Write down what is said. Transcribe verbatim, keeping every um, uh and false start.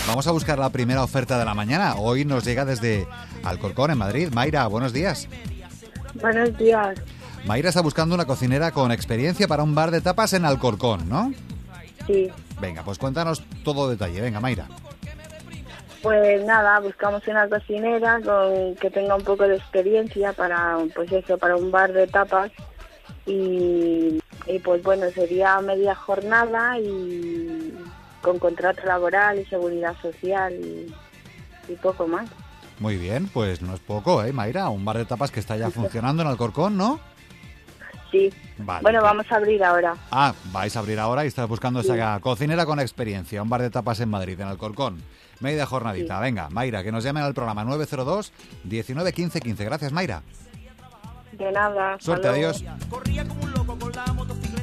Vamos a buscar la primera oferta de la mañana. Hoy nos llega desde Alcorcón, en Madrid. Mayra, buenos días. Buenos días. Mayra está buscando una cocinera con experiencia para un bar de tapas en Alcorcón, ¿no? Sí. Venga, pues cuéntanos todo detalle. Venga, Mayra. Pues nada, buscamos una cocinera con que tenga un poco de experiencia para, pues eso, para un bar de tapas y, y pues bueno, sería media jornada y con contrato laboral y seguridad social y, y poco más. Muy bien, pues no es poco, ¿eh, Mayra? Un bar de tapas que está ya funcionando en Alcorcón, ¿no? Sí. Vale. Bueno, vamos a abrir ahora. Ah, vais a abrir ahora y estás buscando Sí. esa cocinera con experiencia, un bar de tapas en Madrid, en Alcorcón. Media jornadita. Sí. Venga, Mayra, que nos llamen al programa nueve cero dos, diecinueve, quince, quince. Gracias, Mayra. De nada. hasta Suerte, luego. adiós. Corría como un loco con la motocicleta.